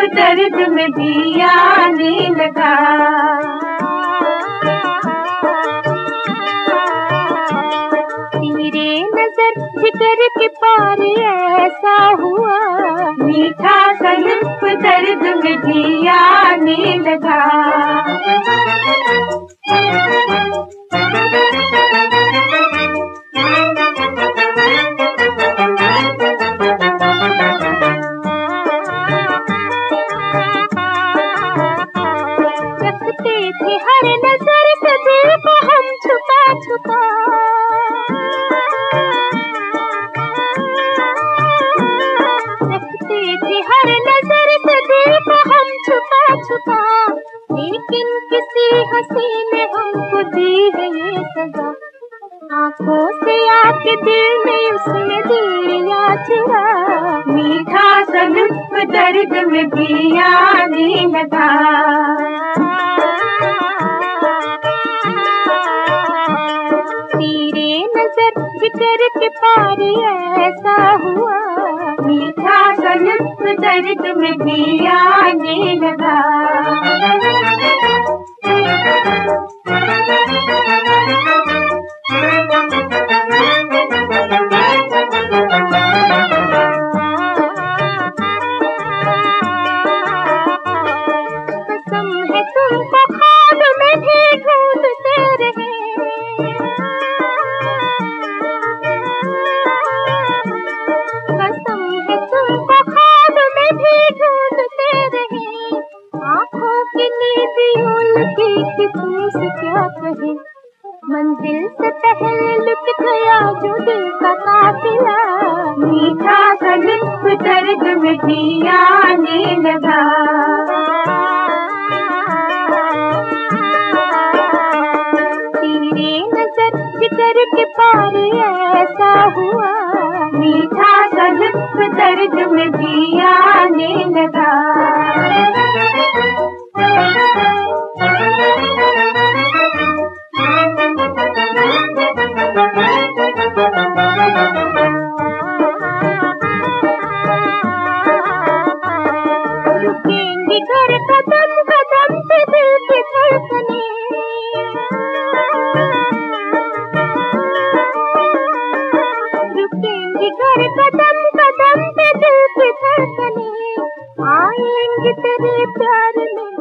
दर्द में भी आने लगा। तेरे नजर जिगर के पार ऐसा हुआ, मीठा सा लुत्फ दर्द में भी आने लगा। रखते थे हर नजर से दिल को हम छुपा छुपा, रखते थे हर नजर से दिल को हम छुपा छुपा। लेकिन किसी हंसी ने हमको दी है ये सजा, आंखों से आके दिल में उसने दिया चुरा। मीठा सा लुत्फ दर्द में भी आने लगा। तेरे नजर जिगर के पार ऐसा हुआ, मीठा सा लुत्फ दर्द में भी आने लगा। कसम है तुमको ख्वाब में भी ढूंढते रहे, कसम है तुमको ख्वाब में भी ढूंढते रहे। आँखों की नींद उलटी कि तुमसे क्या कहे, मंजिल से पहले लुट गया जो दिल का काफिला। मीठा सा लुत्फ दर्द में भी आने लगा। तेरे नजर जिगर के पार ऐसा हुआ, मीठा सा लुत्फ दर्द में भी आने लगा। रुकेंगी घर कदम कदम पे दिल की धड़कने, रुकेंगी घर कदम कदम पे दिल की धड़कने। आएंगे तेरे प्यार में